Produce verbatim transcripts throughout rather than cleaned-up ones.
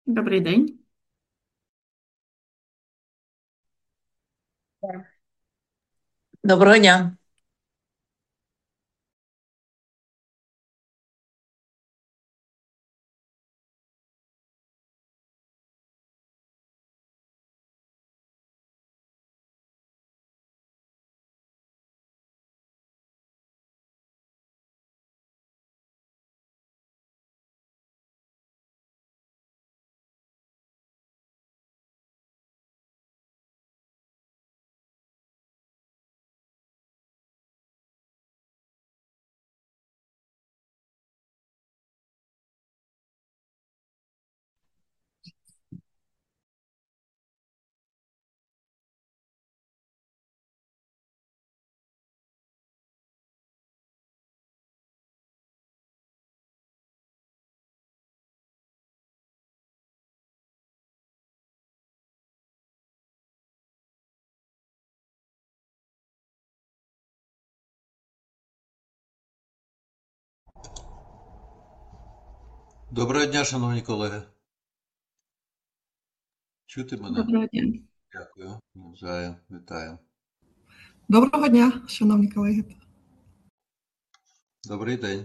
Добрий день. Доброго дня. Доброго дня, шановні колеги. Чути мене? Доброго дня. Дякую. Навзаєм. Вітаю. Доброго дня, шановні колеги. Добрий день.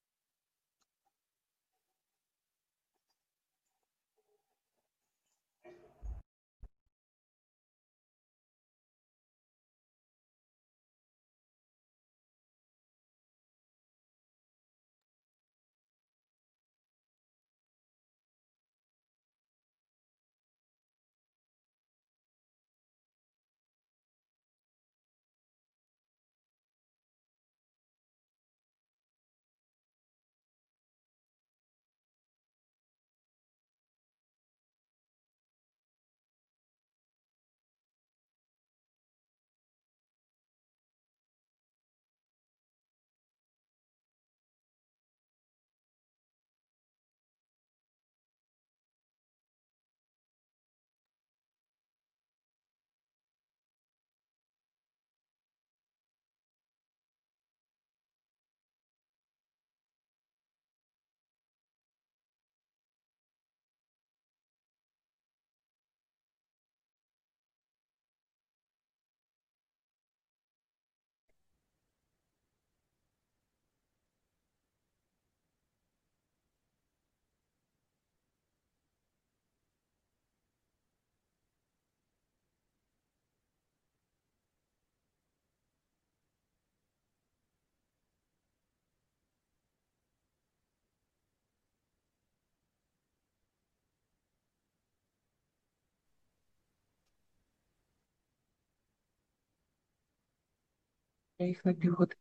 Я їх на півгодини.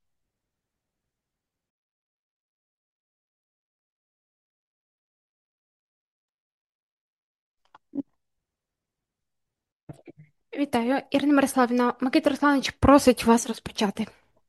Вітаю, Ірина Мирославівна. Микита Русланович просить вас розпочати.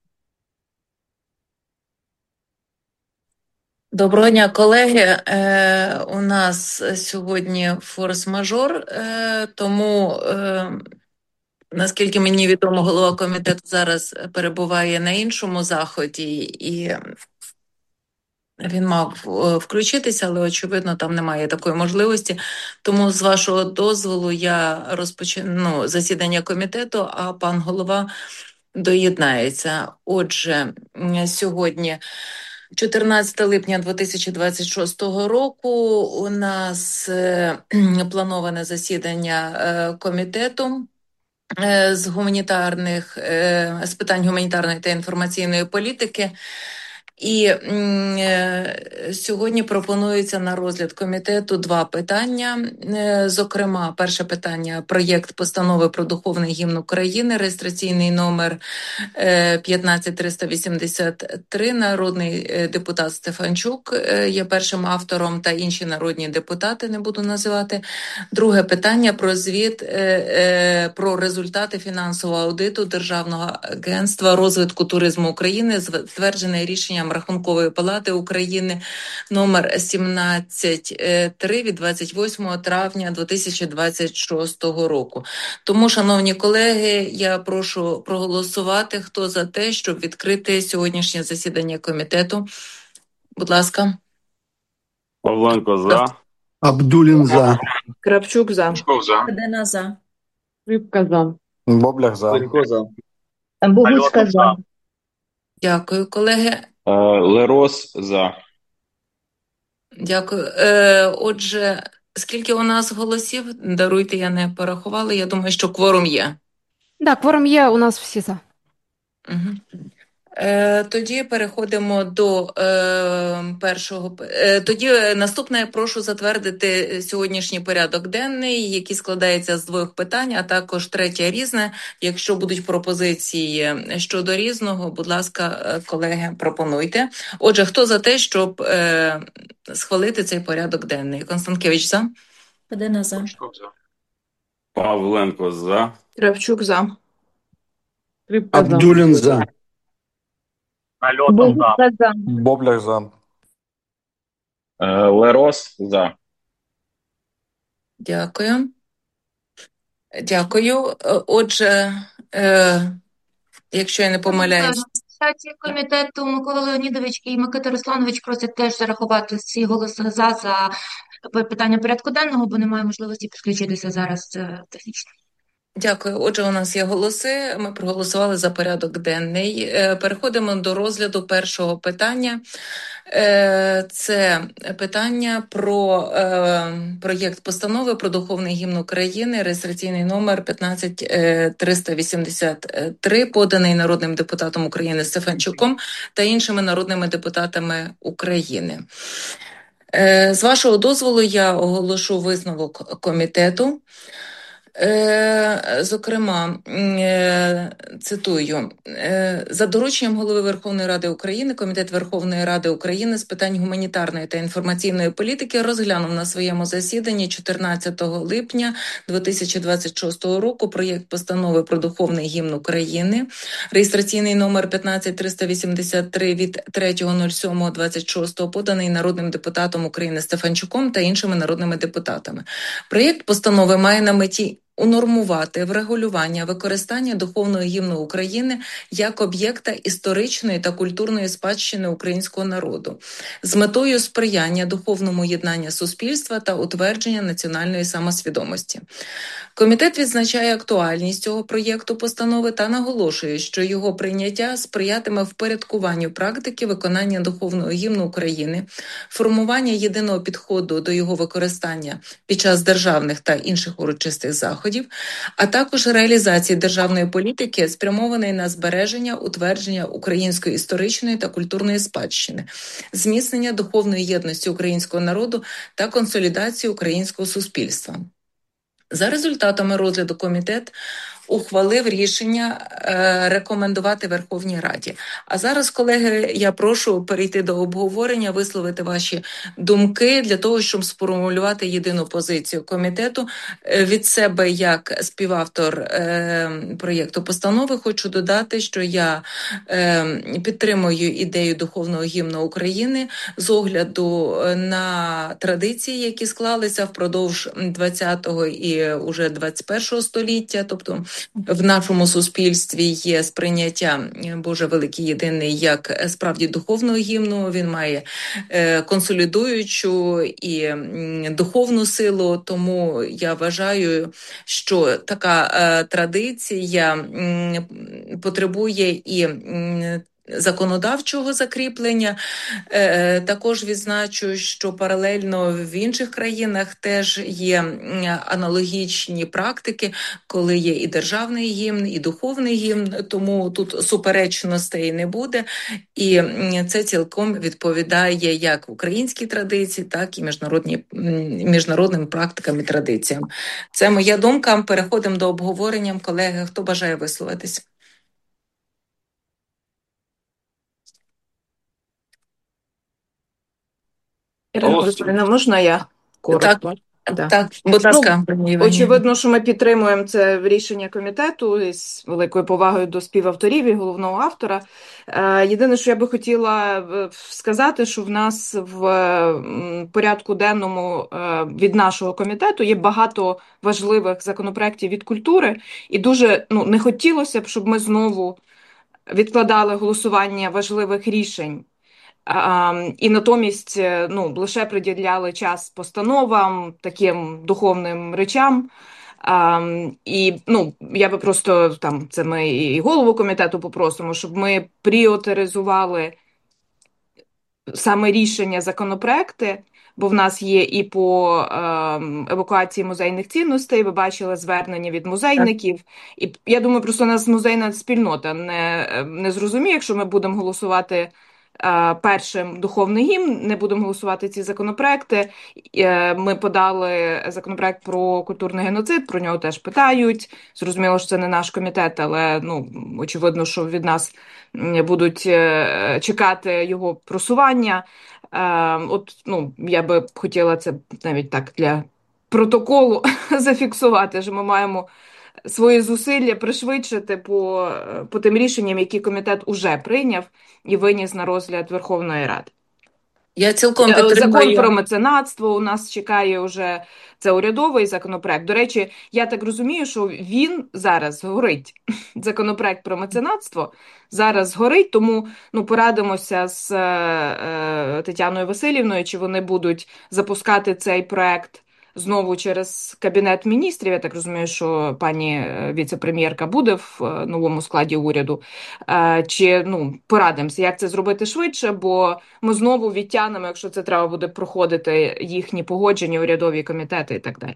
Доброго дня, колеги. Е, у нас сьогодні форс-мажор, е, тому, е, наскільки мені відомо, голова комітету зараз перебуває на іншому заході, і він мав е, включитися, але, очевидно, там немає такої можливості. Тому, з вашого дозволу, я розпочну засідання комітету, а пан голова доєднається. Отже, м, сьогодні, чотирнадцяте липня дві тисячі двадцять шостого року, у нас е, плановане засідання е, комітету е, з гуманітарних е, з питань гуманітарної та інформаційної політики. І м, е, сьогодні пропонується на розгляд комітету два питання. Е, Зокрема, перше питання – проєкт постанови про духовний гімн України, реєстраційний номер е, п'ятнадцять триста вісімдесят три. Народний е, депутат Стефанчук е, є першим автором, та інші народні депутати, не буду називати. Друге питання – про звіт е, е, про результати фінансового аудиту Державного агентства розвитку туризму України, затверджений рішенням Рахункової палати України номер сімнадцять три від двадцять восьмого травня дві тисячі двадцять шостого року. Тому, шановні колеги, я прошу проголосувати, хто за те, щоб відкрити сьогоднішнє засідання комітету. Будь ласка. Павленко за. Абдулін за. Кравчук за. Пушков за. Федина за. Рибка за. Боблях за. Пенько за. Богуцька за. Дякую, колеги. Е, Лерос за. Дякую. Е, отже, скільки у нас голосів? Даруйте, я не порахувала. Я думаю, що кворум є. Так, кворум є, у нас всі за. Угу. Е, тоді переходимо до е, першого. Е, тоді наступне я прошу затвердити сьогоднішній порядок денний, який складається з двох питань, а також третє різне. Якщо будуть пропозиції щодо різного, будь ласка, колеги, пропонуйте. Отже, хто за те, щоб е, схвалити цей порядок денний? Констанкевич за? Федина за. Пушков за. Павленко за. Кравчук за. Рибка за. Абдулін за. Богуцька за. Боблях за. Е, Лерос за. Дякую. Дякую. Е, Отже, е, якщо я не помиляюсь, Адміністрації комітету Микола Леонідович і Микита Русланович просять теж зарахувати всі голоси за за питання порядку денного, бо немає можливості підключитися зараз е, технічно. дякую. Отже, у нас є голоси. Ми проголосували за порядок денний. Е, Переходимо до розгляду першого питання. Е, Це питання про е, проєкт постанови про духовний гімн України, реєстраційний номер п'ятнадцять триста вісімдесят три, поданий народним депутатом України Стефанчуком та іншими народними депутатами України. Е, З вашого дозволу я оголошу висновок комітету. Е, Зокрема, е, цитую, е, за дорученням Голови Верховної Ради України, Комітет Верховної Ради України з питань гуманітарної та інформаційної політики розглянув на своєму засіданні чотирнадцятого липня дві тисячі двадцять шостого року проєкт постанови про духовний гімн України, реєстраційний номер п'ятнадцять триста вісімдесят три від третього сьомого двадцять шостого, поданий народним депутатом України Стефанчуком та іншими народними депутатами. Проєкт постанови має на меті унормувати врегулювання використання духовного гімну України як об'єкта історичної та культурної спадщини українського народу з метою сприяння духовному єднанню суспільства та утвердження національної самосвідомості. Комітет відзначає актуальність цього проєкту постанови та наголошує, що його прийняття сприятиме впорядкуванню практики виконання духовного гімну України, формування єдиного підходу до його використання під час державних та інших урочистих заходів, а також реалізації державної політики, спрямованої на збереження, утвердження української історичної та культурної спадщини, зміцнення духовної єдності українського народу та консолідацію українського суспільства. За результатами розгляду комітет ухвалив рішення е, рекомендувати Верховній Раді. А зараз, колеги, я прошу перейти до обговорення, висловити ваші думки для того, щоб сформулювати єдину позицію комітету. Е, від себе, як співавтор е, проєкту постанови, хочу додати, що я е, підтримую ідею духовного гімну України з огляду на традиції, які склалися впродовж ХХ і уже двадцять першого століття, тобто в нашому суспільстві є сприйняття Боже Великий Єдиний як справді духовного гімну. Він має е, консолідуючу і м, духовну силу, тому я вважаю, що така е, традиція м, потребує і м, законодавчого закріплення. Е, також відзначу, що паралельно в інших країнах теж є аналогічні практики, коли є і державний гімн, і духовний гімн, тому тут суперечностей не буде. І це цілком відповідає як українській традиції, так і міжнародні, міжнародним практикам і традиціям. Це моя думка. Переходимо до обговорення. Колеги, хто бажає висловитись? Ірина Борисівна, можна я коротко? Да. Так, будь ласка, пані Івані. Очевидно, що ми підтримуємо це рішення комітету із великою повагою до співавторів і головного автора. Е, Єдине, що я би хотіла е, сказати, що в нас в м, порядку денному е, від нашого комітету є багато важливих законопроєктів від культури, і дуже ну, не хотілося б, щоб ми знову відкладали голосування важливих рішень А, і натомість е, ну, лише приділяли час постановам, таким духовним речам. А, і ну, я би просто там, це ми і голову комітету попросимо, щоб ми пріоритизували саме рішення законопроекти, бо в нас є і по е, евакуації музейних цінностей, ви бачили звернення від музейників. І я думаю, просто у нас музейна спільнота не, не зрозуміє, якщо ми будемо голосувати е, першим духовний гімн, не будемо голосувати ці законопроекти. Е, ми подали законопроект про культурний геноцид, про нього теж питають. Зрозуміло, що це не наш комітет, але ну, очевидно, що від нас будуть е, чекати його просування. Е, От, ну, я би хотіла це навіть так для протоколу зафіксувати, що ми маємо свої зусилля пришвидшити по, по тим рішенням, які комітет уже прийняв і виніс на розгляд Верховної Ради. Я цілком Закон підтримую. про меценатство у нас чекає вже, це урядовий законопроект. До речі, я так розумію, що він зараз горить. Законопроект про меценатство зараз горить, тому ну, порадимося з е, Тетяною Василівною, чи вони будуть запускати цей проект знову через Кабінет міністрів. Я так розумію, що пані віце-прем'єрка буде в е, новому складі уряду. Е, чи ну, порадимося, як це зробити швидше, бо ми знову відтягнемо, якщо це треба буде проходити їхні погодження, урядові комітети і так далі.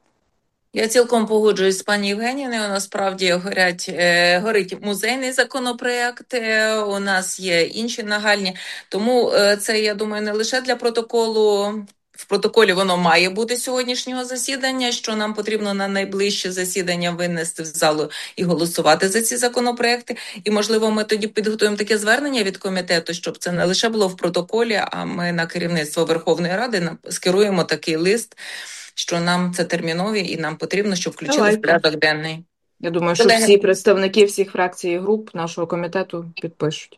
Я цілком погоджуюсь з пані Євгенією. Насправді горять, е, горить музейний законопроект, е, у нас є інші нагальні. Тому е, це, я думаю, не лише для протоколу. В протоколі воно має бути сьогоднішнього засідання, що нам потрібно на найближче засідання винести в залу і голосувати за ці законопроекти. І, можливо, ми тоді підготуємо таке звернення від комітету, щоб це не лише було в протоколі, а ми на керівництво Верховної Ради скеруємо такий лист, що нам це термінові і нам потрібно, щоб включили Давайте. в порядок денний. Я думаю, що Колеги, всі представники всіх фракцій і груп нашого комітету підпишуть.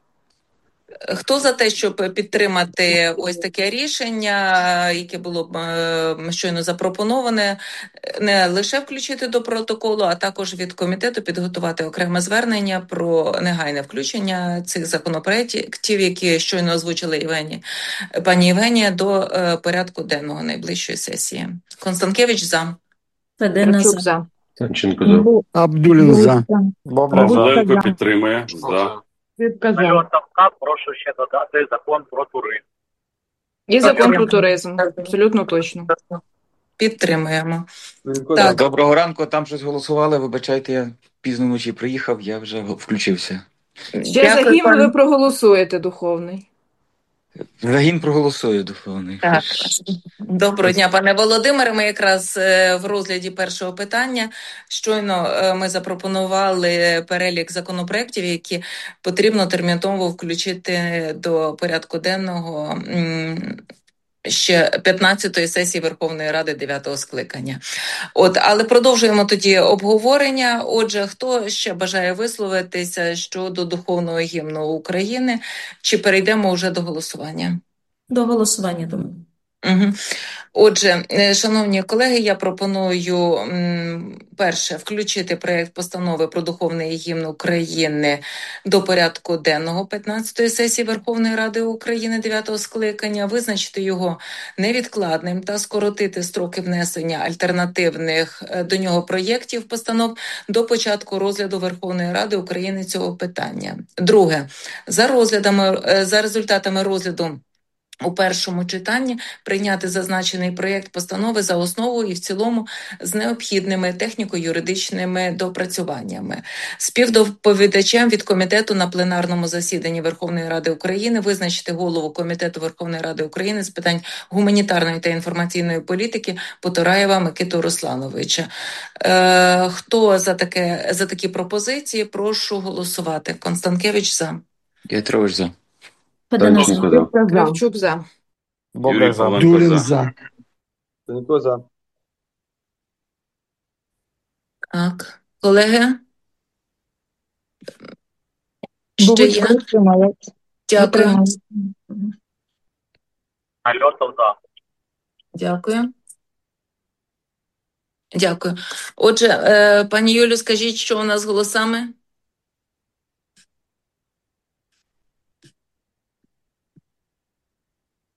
хто за те, щоб підтримати ось таке рішення, яке було е, щойно запропоноване, не лише включити до протоколу, а також від комітету підготувати окреме звернення про негайне включення цих законопроєктів, які щойно озвучили Євгені, пані Євгенія, до е, порядку денного найближчої сесії. Констанкевич за. Кравчук за. Санченко за. Абдулін за. Боблях за. Павленко підтримує. За. Льотовка, прошу ще додати закон про туризм. І закон про туризм. Абсолютно точно. Підтримуємо. Так. Так. Доброго ранку, там щось голосували, вибачайте, я пізно вночі приїхав, я вже включився. Ще за гімн ви проголосуєте, духовний. За гімн проголосую, духовний. Так. Доброго дня, пане Володимире. Ми якраз е, в розгляді першого питання. Щойно е, ми запропонували перелік законопроєктів, які потрібно терміново включити до порядку денного м, ще п'ятнадцятої сесії Верховної Ради дев'ятого скликання. От, але продовжуємо тоді обговорення. Отже, хто ще бажає висловитися щодо духовного гімну України, чи перейдемо вже до голосування? До голосування, думаю. Угу. Отже, шановні колеги, я пропоную м, перше включити проєкт постанови про духовний гімн України до порядку денного п'ятнадцятої сесії Верховної Ради України дев'ятого скликання, визначити його невідкладним та скоротити строки внесення альтернативних до нього проєктів постанов до початку розгляду Верховної Ради України цього питання. Друге, за розглядами, за результатами розгляду у першому читанні прийняти зазначений проєкт постанови за основу і в цілому з необхідними техніко-юридичними допрацюваннями. Співдоповідачем від комітету на пленарному засіданні Верховної Ради України визначити голову Комітету Верховної Ради України з питань гуманітарної та інформаційної політики Потураєва Микиту Руслановича. Е, хто за, таке, за такі пропозиції? Прошу голосувати. Констанкевич за. Петрович за. Санченко за. Кравчук за. Боблях за. Павленко Абдулін за. за. Так, колеги? Ще є? Дякую. Льотов за. Дякую. Дякую. Отже, е, пані Юлю, скажіть, що у нас з голосами?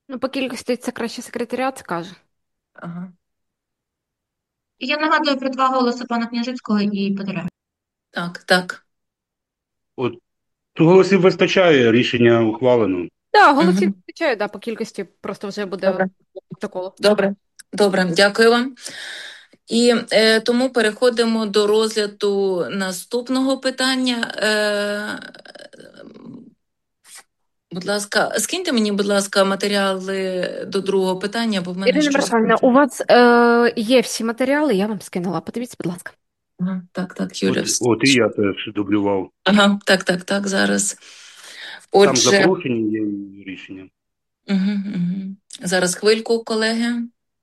Ну, по кількості це краще секретаріат скаже. Ага. І я нагадую про два голоси пана Княжицького і Подоляка. Так, так. От голосів вистачає, рішення ухвалено. Так, голосів Мгм. вистачає, да, по кількості просто вже буде Добре. протоколу. Добре, добре, дякую вам. І е, тому переходимо до розгляду наступного питання. Е, будь ласка, скиньте мені, будь ласка, матеріали до другого питання, бо в мене Ірина щось... Мирославівна, у вас е, є всі матеріали, я вам скинула. Подивіться, будь ласка. Ага, так, так, Юля. От, от і я теж дублював. Ага, так, так, так, зараз. Там Отже, запрошення є і рішення. угу, угу. Зараз хвильку, колеги.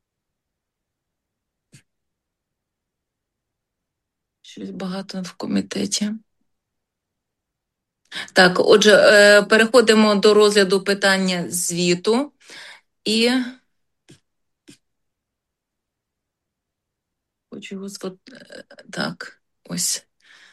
Щось багато в комітеті. Так, отже, е, переходимо до розгляду питання звіту і хочу його сфот... е, Так, ось.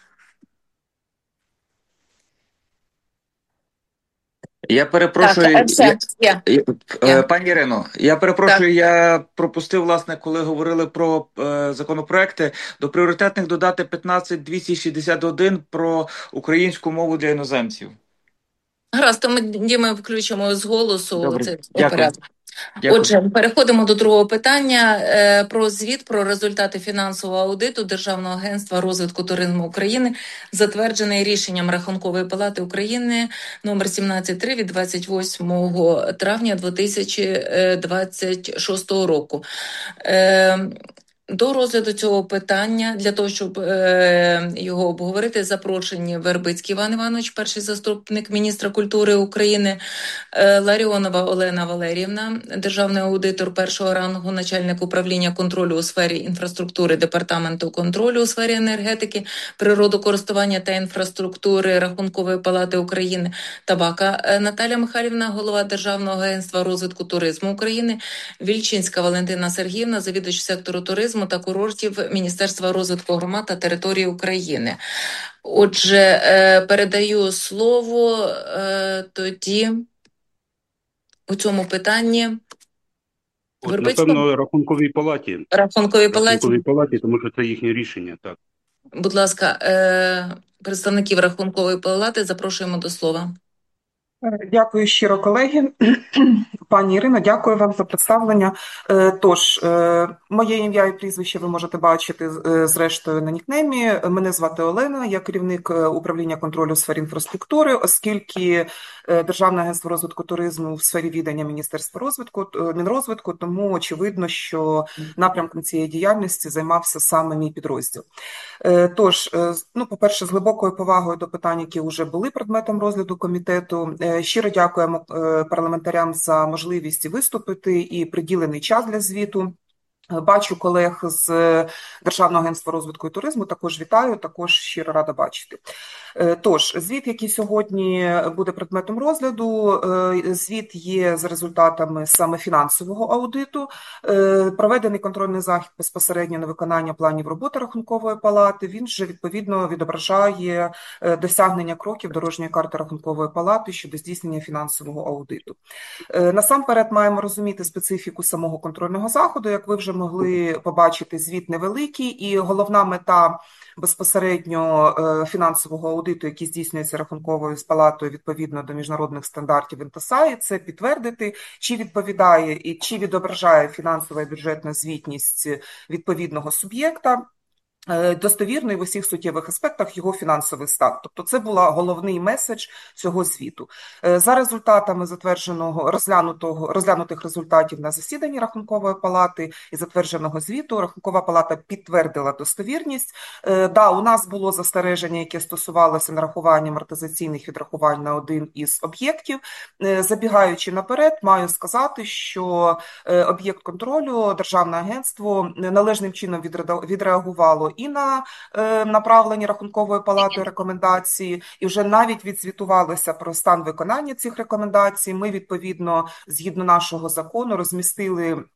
Я Так, перепрошую, е, все, я, є. я- е, Є. пані Ірино, я перепрошую, я пропустив, власне, коли говорили про е, законопроекти, до пріоритетних додати п'ятнадцять двісті шістдесят один про українську мову для іноземців. Гаразд, то ми, Діма, включимо з голосу. Добре, Це дякую. порядок. Дякую. Отже, переходимо до другого питання е, про звіт про результати фінансового аудиту Державного агентства розвитку туризму України, затверджений рішенням Рахункової палати України номер сімнадцять три від двадцять восьмого травня дві тисячі двадцять шостого року. Е, До розгляду цього питання, для того, щоб е, його обговорити, запрошені Вербицький Іван Іванович, перший заступник міністра культури України, е, Ларіонова Олена Валеріївна, державний аудитор першого рангу, начальник управління контролю у сфері інфраструктури Департаменту контролю у сфері енергетики, природокористування та інфраструктури Рахункової палати України, Табака е, Наталя Михайлівна, голова Державного агентства розвитку туризму України, Вільчинська Валентина Сергіївна, завідувач сектору туризму та курортів Міністерства розвитку громад та території України. Отже, е, передаю слово е, тоді у цьому питанні От, Вербицькому, напевно, рахунковій палаті. Рахунковій палаті. Рахунковій палаті, тому що це їхнє рішення, так. Будь ласка, е, представників Рахункової палати запрошуємо до слова. Дякую щиро, колеги. Пані Ірино, дякую вам за представлення. Е, Тож, е, моє ім'я і прізвище ви можете бачити е, зрештою на нікнеймі. Мене звати Олена, я керівник е, управління контролю у сфері інфраструктури, оскільки е, Державне агентство розвитку туризму в сфері відання Міністерства розвитку, е, Мінрозвитку, тому очевидно, що напрямком цієї діяльності займався саме мій підрозділ. Е, Тож, е, ну, по-перше, з глибокою повагою до питань, які вже були предметом розгляду комітету, е, щиро дякуємо е, парламентарям за можливість виступити і приділений час для звіту. Бачу колег з Державного агентства розвитку і туризму, також вітаю, також щиро рада бачити. Тож, звіт, який сьогодні буде предметом розгляду, звіт є за результатами саме фінансового аудиту, проведений контрольний захід безпосередньо на виконання планів роботи Рахункової палати, він же відповідно відображає досягнення кроків дорожньої карти Рахункової палати щодо здійснення фінансового аудиту. Насамперед маємо розуміти специфіку самого контрольного заходу, як ви вже могли побачити, звіт невеликий, і головна мета безпосередньо фінансового аудиту, який здійснюється Рахунковою палатою відповідно до міжнародних стандартів Інтосаї, це підтвердити, чи відповідає і чи відображає фінансова і бюджетна звітність відповідного суб'єкта достовірно і в усіх суттєвих аспектах його фінансовий стан. Тобто це була головний меседж цього звіту. За результатами затвердженого розглянутого розглянутих результатів на засіданні Рахункової палати і затвердженого звіту Рахункова палата підтвердила достовірність. Да, у нас було застереження, яке стосувалося нарахування амортизаційних відрахувань на один із об'єктів. Забігаючи наперед, маю сказати, що об'єкт контролю Державне агентство належним чином відреагувало і на е, направлені Рахунковою палатою рекомендації, і вже навіть відзвітувалися про стан виконання цих рекомендацій. Ми, відповідно, згідно нашого закону, розмістили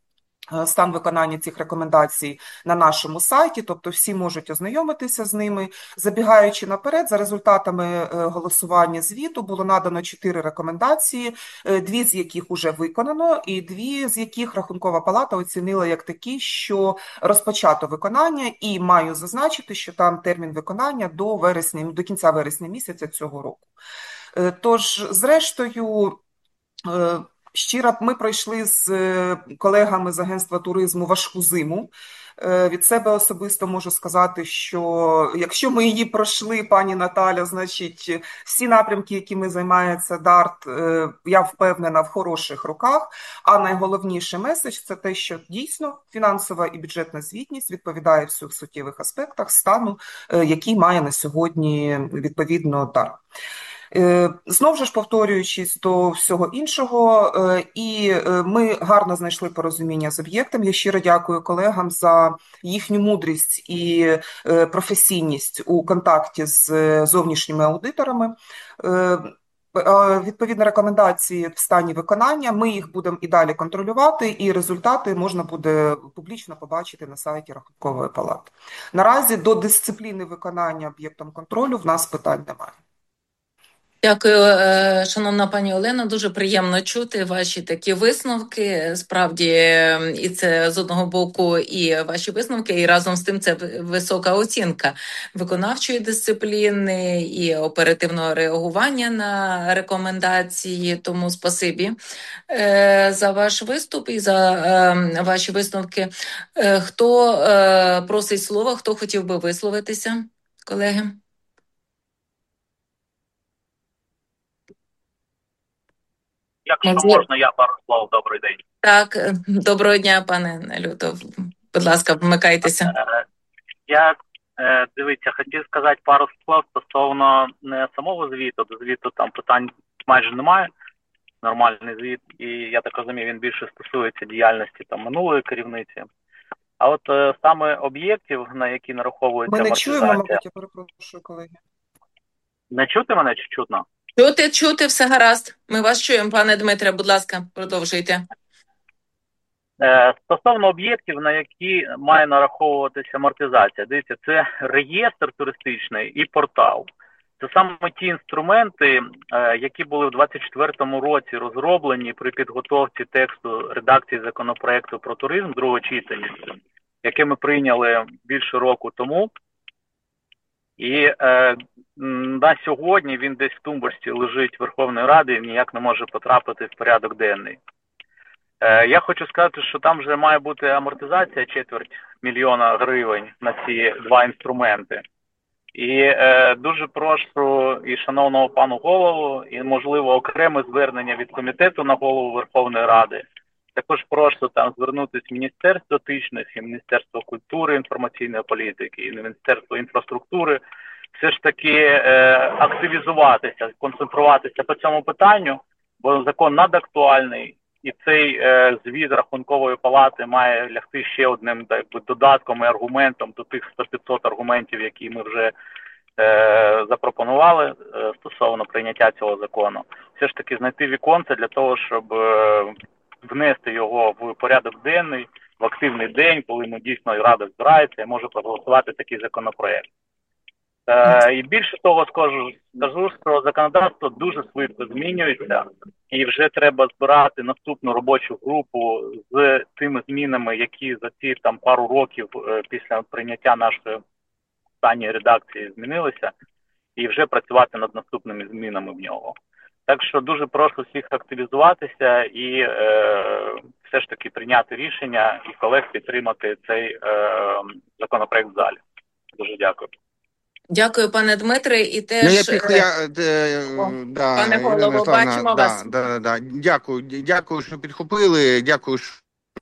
стан виконання цих рекомендацій на нашому сайті, тобто всі можуть ознайомитися з ними. Забігаючи наперед, за результатами голосування звіту було надано чотири рекомендації, дві з яких уже виконано, і дві з яких Рахункова палата оцінила як такі, що розпочато виконання, і маю зазначити, що там термін виконання до вересня, до кінця вересня місяця цього року. Тож, зрештою, щиро, ми пройшли з колегами з агентства туризму важку зиму. Від себе особисто можу сказати, що якщо ми її пройшли, пані Наталя, значить всі напрямки, якими займається дарт, я впевнена, в хороших руках. А найголовніший меседж – це те, що дійсно фінансова і бюджетна звітність відповідає в всіх суттєвих аспектах стану, який має на сьогодні відповідно дарт. Знову ж повторюючись до всього іншого, і ми гарно знайшли порозуміння з об'єктом. Я щиро дякую колегам за їхню мудрість і професійність у контакті з зовнішніми аудиторами. Відповідні рекомендації в стані виконання, ми їх будемо і далі контролювати, і результати можна буде публічно побачити на сайті Рахункової палати. Наразі до дисципліни виконання об'єктом контролю в нас питань немає. Дякую, шановна пані Олена. Дуже приємно чути ваші такі висновки. Справді, і це з одного боку і ваші висновки, і разом з тим це висока оцінка виконавчої дисципліни і оперативного реагування на рекомендації. Тому спасибі за ваш виступ і за ваші висновки. Хто просить слова, хто хотів би висловитися, колеги? Якщо Можливо. можна, я пару слов. Добрий день. Так, доброго дня, пане Нелюто. Будь ласка, вмикайтеся. Я, дивіться, хотів сказати пару слов стосовно не самого звіту, до звіту там питань майже немає, нормальний звіт, і я так розумію, він більше стосується діяльності там минулої керівниці. А от е, саме об'єктів, на які нараховується Ми не амортизація... чуємо, мабуть, я перепрошую, колеги. Не чути мене чи чутно? Чути, чути, все гаразд. Ми вас чуємо, пане Дмитре, будь ласка, продовжуйте. Е, стосовно об'єктів, на які має нараховуватися амортизація. Дивіться, це реєстр туристичний і портал. Це саме ті інструменти, е, які були в двадцять четвертому році розроблені при підготовці тексту редакції законопроекту про туризм другого читання, яке ми прийняли більше року тому. І е, на сьогодні він десь в тумбочці лежить Верховної Ради і ніяк не може потрапити в порядок денний. Е, я хочу сказати, що там вже має бути амортизація четверть мільйона гривень на ці два інструменти. І е, дуже прошу і шановного пану голову, і, можливо, окреме звернення від комітету на голову Верховної Ради. Також прошу там звернутися в Міністерство дотичних, і Міністерство культури, інформаційної політики, і Міністерство інфраструктури. Все ж таки е, активізуватися, концентруватися по цьому питанню, бо закон надактуальний, і цей е, звіт Рахункової палати має лягти ще одним так би, додатком і аргументом до тих сто-п'ятсот аргументів, які ми вже е, запропонували е, стосовно прийняття цього закону. Все ж таки знайти віконце для того, щоб е, внести його в порядок денний, в активний день, коли ми дійсно Рада збирається і може проголосувати такий законопроект. Е, і більше того скажу, скажу, що законодавство дуже швидко змінюється, і вже треба збирати наступну робочу групу з тими змінами, які за ці там пару років е, після прийняття нашої останньої редакції змінилися, і вже працювати над наступними змінами в нього. Так що дуже прошу всіх активізуватися і е, все ж таки прийняти рішення і колег підтримати цей е, законопроект в залі. Дуже дякую. Дякую, пане Дмитре. І теж... Ну, я, піх, я, де, О, да, пане голово, бачимо да, вас. Да, да, да. Дякую, дякую, що підхопили, дякую, що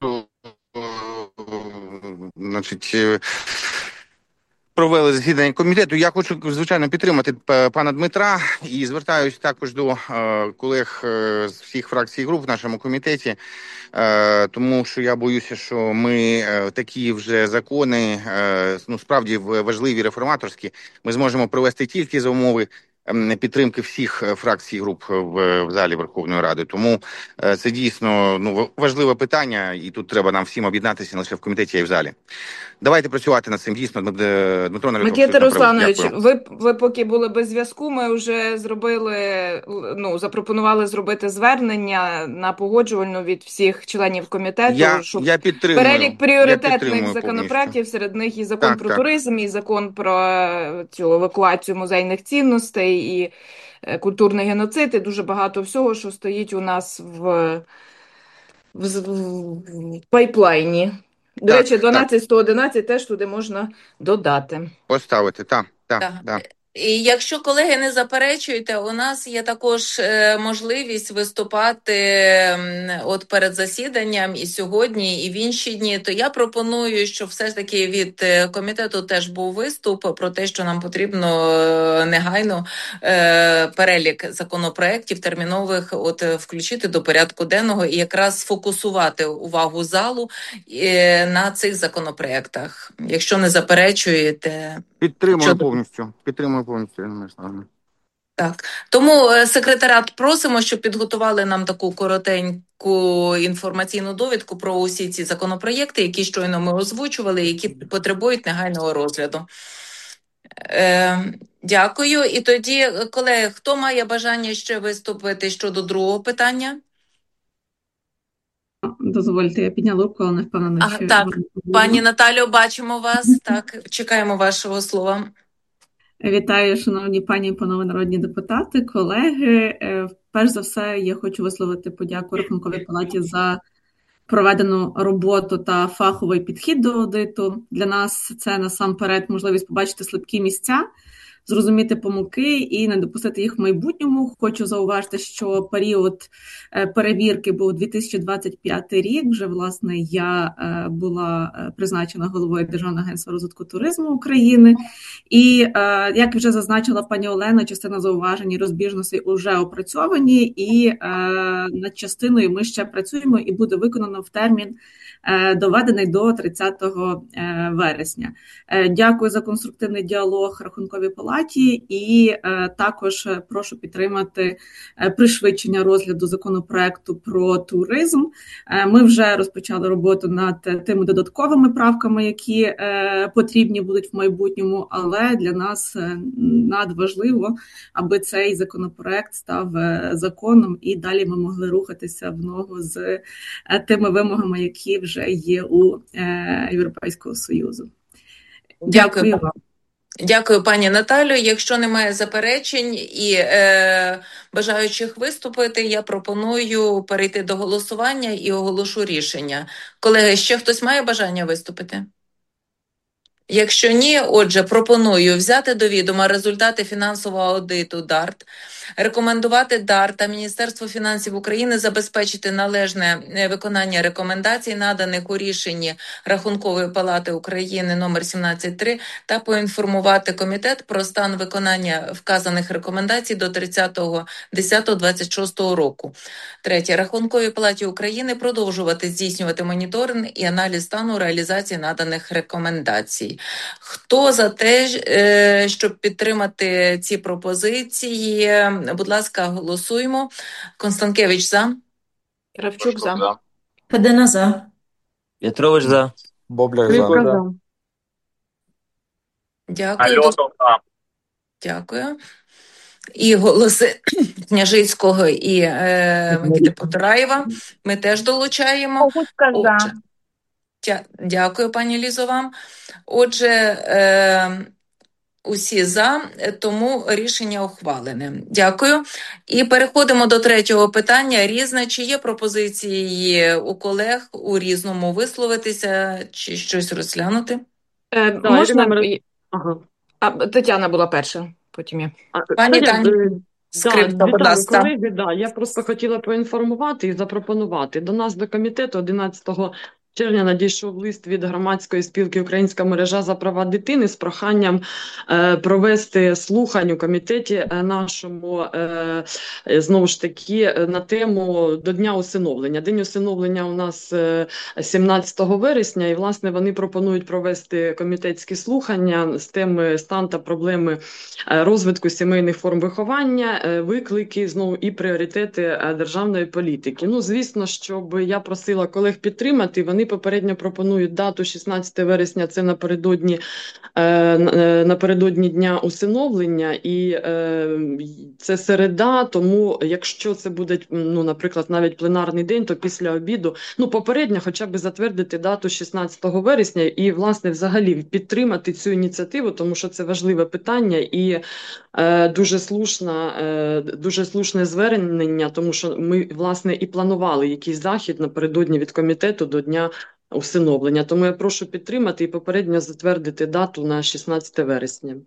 значить, провели засідання комітету. Я хочу, звичайно, підтримати пана Дмитра і звертаюся також до колег з всіх фракцій і груп в нашому комітеті, тому що я боюся, що ми такі вже закони, ну, справді важливі реформаторські, ми зможемо провести тільки за умови ем, підтримки всіх е, фракцій і груп в, в залі Верховної Ради. Тому е, це дійсно ну, важливе питання, і тут треба нам всім об'єднатися не лише в комітеті, а й в залі. Давайте працювати над цим дійсно. Дмитро Нальотов, Микита Русланович, дякую. ви, ви поки були без зв'язку, ми вже зробили, ну, запропонували зробити звернення на погоджувальну від всіх членів комітету, Я, щоб я підтримую. перелік Я пріоритетних підтримую законопроєктів, повністю. серед них і закон Так, про так. туризм, і закон про цю евакуацію музейних цінностей, і е, культурний геноцид, і дуже багато всього, що стоїть у нас в, в, в, в пайплайні. До Так, речі, дванадцять сто одинадцять теж туди можна додати. Поставити, так, так, Так. так. І якщо, колеги, не заперечуєте, у нас є також е, можливість виступати м, от перед засіданням і сьогодні, і в інші дні, то я пропоную, щоб все ж таки від е, комітету теж був виступ про те, що нам потрібно е, негайно е, перелік законопроєктів термінових от е, включити до порядку денного і якраз сфокусувати увагу залу е, на цих законопроєктах. Якщо не заперечуєте, Підтримую щодо- повністю. Підтримую повністю, Ірина Мирославівна. Так, тому е, секретаріат просимо, щоб підготували нам таку коротеньку інформаційну довідку про усі ці законопроєкти, які щойно ми озвучували, які потребують негайного розгляду. Е, дякую. І тоді, колеги, хто має бажання ще виступити щодо другого питання? Дозвольте, я підняла руку, але не впевнена, А, чи... так, вам пані Наталю, бачимо вас. Так, чекаємо вашого слова. Вітаю, шановні пані і панове народні депутати, колеги. Е, Перш за все, я хочу висловити подяку Рахунковій палаті за проведену роботу та фаховий підхід до аудиту. Для нас це насамперед можливість побачити слабкі місця, зрозуміти помилки і не допустити їх в майбутньому. Хочу зауважити, що період е, перевірки був дві тисячі двадцять п'ятий рік. Вже, власне, я е, була е, призначена головою Державного агентства розвитку туризму України. І, е, як вже зазначила пані Олена, частина зауважень і розбіжностей вже опрацьовані, і е, над частиною ми ще працюємо і буде виконано в термін, е, доведений до тридцятого вересня. Е, дякую за конструктивний діалог Рахунковій палаті і е, також прошу підтримати е, пришвидшення розгляду законопроекту про туризм. Е, ми вже розпочали роботу над тими додатковими правками, які е, потрібні будуть в майбутньому, але для нас надважливо, аби цей законопроект став законом і далі ми могли рухатися в ногу з тими вимогами, які вже є у Європейського Союзу. Дякую. Дякую вам. Дякую, пані Наталю. Якщо немає заперечень і е, бажаючих виступити, я пропоную перейти до голосування і оголошу рішення. Колеги, ще хтось має бажання виступити? Якщо ні, отже, пропоную взяти до відома результати фінансового аудиту ДАРТ, рекомендувати ДАРТ та Міністерству фінансів України забезпечити належне виконання рекомендацій, наданих у рішенні Рахункової палати України номер сімнадцять три, та поінформувати комітет про стан виконання вказаних рекомендацій до тридцятого десятого двадцять шостого року. Третє. Рахунковій палаті України продовжувати здійснювати моніторинг і аналіз стану реалізації наданих рекомендацій. Хто за те, щоб підтримати ці пропозиції? Будь ласка, голосуємо. Констанкевич за. Кравчук за. Федина за. Петрович за. Бобляк за. Дякую. Нальотов за. Дякую. І голоси Княжицького і е, Микити Потураєва ми теж долучаємо. Отже, дякую, пані Лізо, вам. Отже, е, усі за, тому рішення ухвалене. Дякую. І переходимо до третього питання. Різне. Чи є пропозиції у колег у Різному висловитися чи щось розглянути? Е, Да, можна... Ірина... ага. А, Тетяна була перша, потім я. Пані Та, Тані, е, скрипка, да, будь вітаю, ласка. колеги, да. Я просто хотіла поінформувати і запропонувати. До нас, до комітету, одинадцятого червня надійшов лист від громадської спілки «Українська мережа за права дитини» з проханням е, провести слухань у комітеті е, нашому, е, знову ж таки, на тему до Дня усиновлення. День усиновлення у нас е, сімнадцятого вересня, і, власне, вони пропонують провести комітетські слухання з теми стан та проблеми е, розвитку сімейних форм виховання, е, виклики, знову, і пріоритети е, державної політики. Ну, звісно, щоб я просила колег підтримати, вони попередньо пропонують дату шістнадцяте вересня, це напередодні, е, напередодні Дня усиновлення, і е, це середа, тому якщо це буде, ну, наприклад, навіть пленарний день, то після обіду, ну, попередньо хоча б затвердити дату шістнадцятого вересня і, власне, взагалі підтримати цю ініціативу, тому що це важливе питання і е, дуже слушна, е, дуже слушне звернення, тому що ми, власне, і планували якийсь захід напередодні від комітету до Дня усиновлення. Тому я прошу підтримати і попередньо затвердити дату на шістнадцяте вересня.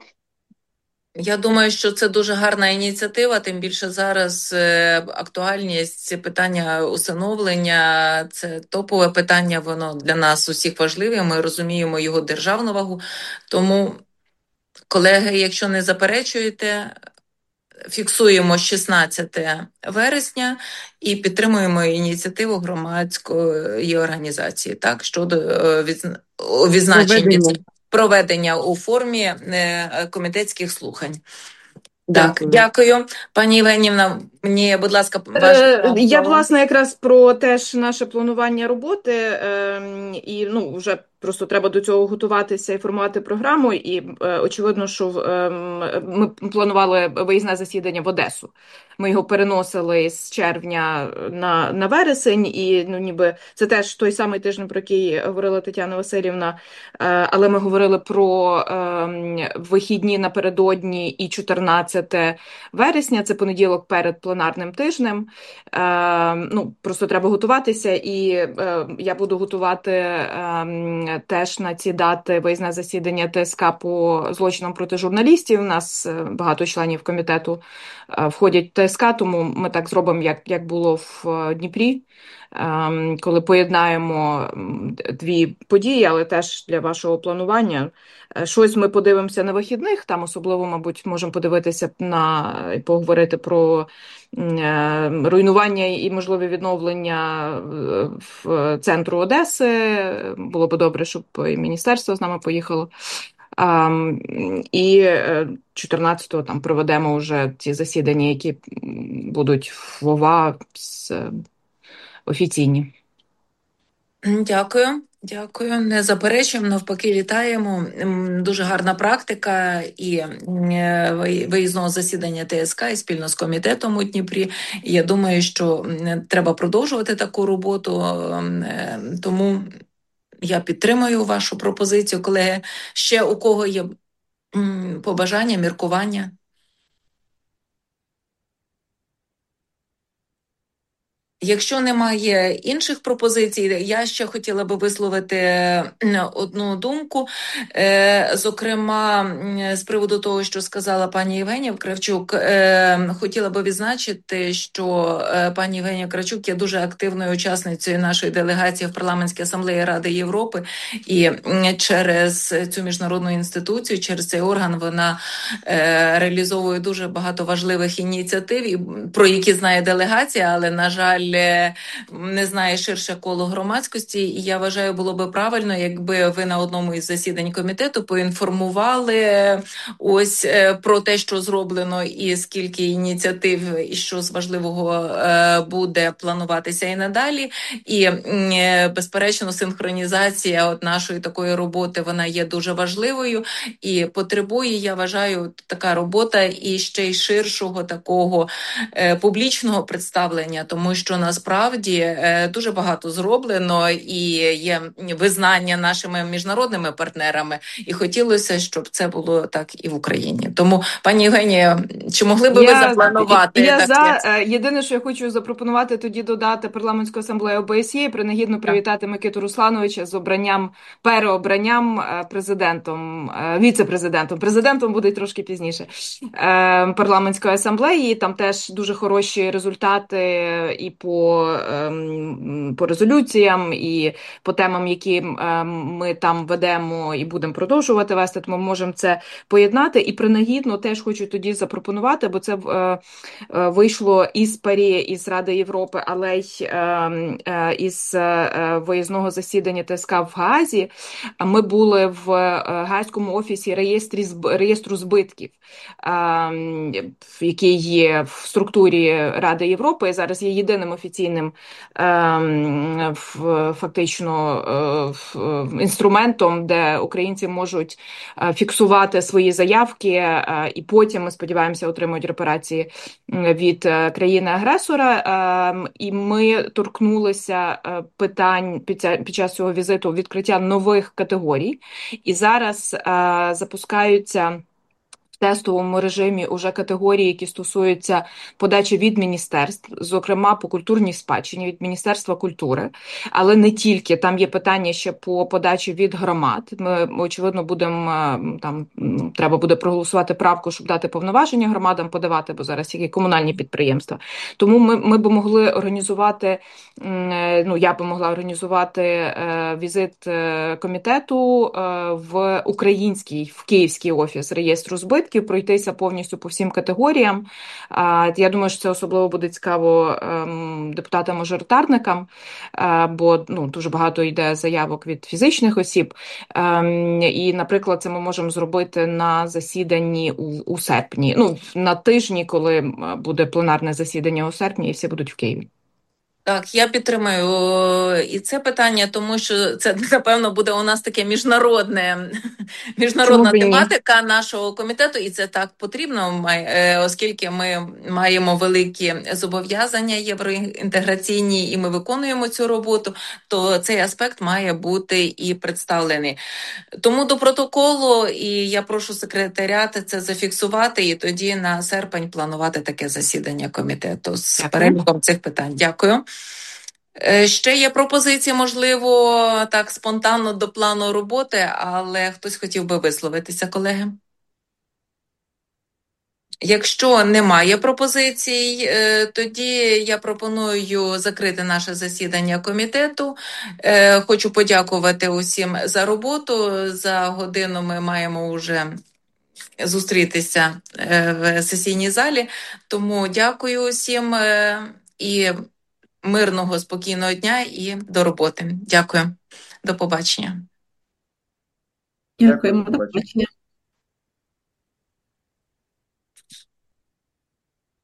Я думаю, що це дуже гарна ініціатива, тим більше зараз е, актуальність питання усиновлення – це топове питання, воно для нас усіх важливе, ми розуміємо його державну вагу. Тому, колеги, якщо не заперечуєте, фіксуємо шістнадцяте вересня і підтримуємо ініціативу громадської організації, так, щодо е, відзна- відзначення Проведення. проведення у формі е, комітетських слухань. Дякую. Так, дякую. Пані Євгенівна, мені, будь ласка, ваше Е, Я, слово. власне, якраз про теж наше планування роботи, е, і, ну, вже просто треба до цього готуватися і формувати програму, і е, очевидно, що е, ми планували виїзне засідання в Одесу. Ми його переносили з червня на, на вересень, і, ну, ніби це теж той самий тиждень, про який говорила Тетяна Васильівна, е, але ми говорили про е, вихідні напередодні і чотирнадцяте вересня, це понеділок перед пленарним тижнем. Е, ну, просто треба готуватися, і е, я буду готувати е, теж на ці дати виїзне засідання ТСК по злочинам проти журналістів. У нас е, багато членів комітету е, входять в ТСК, тому ми так зробимо, як, як було в е, Дніпрі, е, коли поєднаємо м, дві події, але теж для вашого планування. Е, Щось ми подивимося на вихідних, там особливо, мабуть, можемо подивитися на і поговорити про е, руйнування і можливе відновлення е, в центру Одеси. Було б добре, щоб і міністерство з нами поїхало. А, і е, чотирнадцятого там проведемо вже ті засідання, які м, будуть в ОВА з, е, офіційні. Дякую, дякую. Не заперечуємо, навпаки, вітаємо. М, Дуже гарна практика і е, виї- виїзного засідання ТСК і спільно з комітетом у Дніпрі. І я думаю, що м, треба продовжувати таку роботу, ем, е, тому я підтримую вашу пропозицію, колеги. Ще у кого є м, побажання, міркування? Якщо немає інших пропозицій, я ще хотіла би висловити е, одну думку. Е, Зокрема, м, з приводу того, що сказала пані Євгенія Кравчук, е, хотіла би відзначити, що е, пані Євгенія Кравчук є дуже активною учасницею нашої делегації в Парламентській асамблеї Ради Європи, і м, через цю міжнародну інституцію, через цей орган вона е, реалізовує дуже багато важливих ініціатив, і про які знає делегація, але, на жаль, е, не знає ширше коло громадськості. І я вважаю, було би правильно, якби ви на одному із засідань комітету поінформували ось е, про те, що зроблено, і скільки ініціатив, і що з важливого е, буде плануватися і надалі. І, м, е, безперечно, синхронізація от нашої такої роботи, вона є дуже важливою і потребує, я вважаю, така робота і ще й ширшого такого е, публічного представлення, тому що насправді е, дуже багато зроблено і є визнання нашими міжнародними партнерами, і хотілося, щоб це було так і в Україні. Тому, пані Євгенія, чи могли би ви Я, запланувати я таке? за е, єдине, що я хочу запропонувати, тоді додати парламентську асамблею ОБСЄ і принагідно привітати Микиту Руслановича з обранням, переобранням е, президентом, е, віце-президентом. Президентом буде трошки пізніше. Е, Парламентської асамблеї. Там теж дуже хороші результати і по по, ем, по резолюціям і по темам, які ем, ми там ведемо і будемо продовжувати вести, тому ми можемо це поєднати. І принагідно теж хочу тоді запропонувати, бо це е, е, вийшло із ПАРЄ, із Ради Європи, але й е, е, із е, виїзного засідання ТСК в Гаазі. Ми були в е, Гаазькому офісі реєстрі, реєстру збитків, е, який є в структурі Ради Європи, і зараз є єдиним офіційним е, фактично е, інструментом, де українці можуть е, фіксувати свої заявки, е, і потім, ми сподіваємося, отримують репарації від е, країни-агресора. Е, і ми торкнулися е, питань під, ця, під час цього візиту відкриття нових категорій, і зараз е, запускаються в тестовому режимі уже категорії, які стосуються подачі від міністерств, зокрема по культурній спадщині, від Міністерства культури, але не тільки. Там є питання ще по подачі від громад. Ми, очевидно, будемо, там, треба буде проголосувати правку, щоб дати повноваження громадам подавати, бо зараз є комунальні підприємства. Тому ми, ми б могли організувати, ну, я б могла організувати е, візит комітету е, в український, в київський офіс реєстру збитків, пройтися повністю по всім категоріям. Я думаю, що це особливо буде цікаво депутатам-мажоритарникам, бо ну, дуже багато йде заявок від фізичних осіб. І, наприклад, це ми можемо зробити на засіданні у, у серпні, ну, на тижні, коли буде пленарне засідання у серпні, і всі будуть в Києві. Так, я підтримую і це питання, тому що це, напевно, буде у нас таке міжнародне, міжнародна тематика нашого комітету, і це так потрібно, оскільки ми маємо великі зобов'язання євроінтеграційні, і ми виконуємо цю роботу, то цей аспект має бути і представлений. Тому до протоколу, і я прошу секретаріат це зафіксувати, і тоді на серпень планувати таке засідання комітету з переліком цих питань. Дякую. Ще є пропозиції, можливо, так спонтанно до плану роботи, але хтось хотів би висловитися, колеги? Якщо немає пропозицій, тоді я пропоную закрити наше засідання комітету. Хочу подякувати усім за роботу. За годину ми маємо вже зустрітися в сесійній залі. Тому дякую усім і мирного, спокійного дня і до роботи. Дякую. До побачення. Дякуємо. До побачення.